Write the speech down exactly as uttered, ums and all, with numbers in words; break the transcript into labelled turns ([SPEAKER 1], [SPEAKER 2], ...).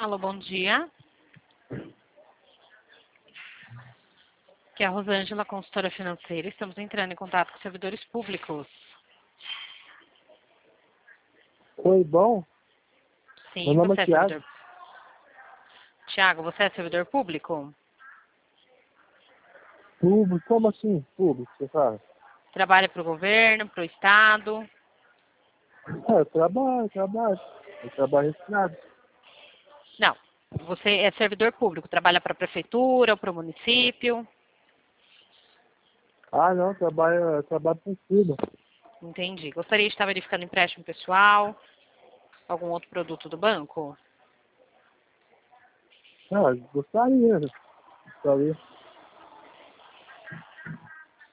[SPEAKER 1] Alô, bom dia. Aqui é a Rosângela, consultora financeira. Estamos entrando em contato com servidores públicos.
[SPEAKER 2] Oi, bom?
[SPEAKER 1] Sim,
[SPEAKER 2] Meu nome
[SPEAKER 1] você
[SPEAKER 2] é
[SPEAKER 1] é
[SPEAKER 2] Thiago.
[SPEAKER 1] servidor... Tiago, você é servidor público?
[SPEAKER 2] Público? Como assim? Público, você fala?
[SPEAKER 1] Trabalha para o governo, para o Estado?
[SPEAKER 2] É, eu trabalho, eu trabalho. Eu trabalho registrado.
[SPEAKER 1] Não. Você é servidor público, trabalha para a prefeitura ou para o município?
[SPEAKER 2] Ah, não, eu trabalho, eu trabalho com tudo.
[SPEAKER 1] Entendi. Gostaria de estar verificando empréstimo pessoal, algum outro produto do banco?
[SPEAKER 2] Ah, gostaria. Gostaria.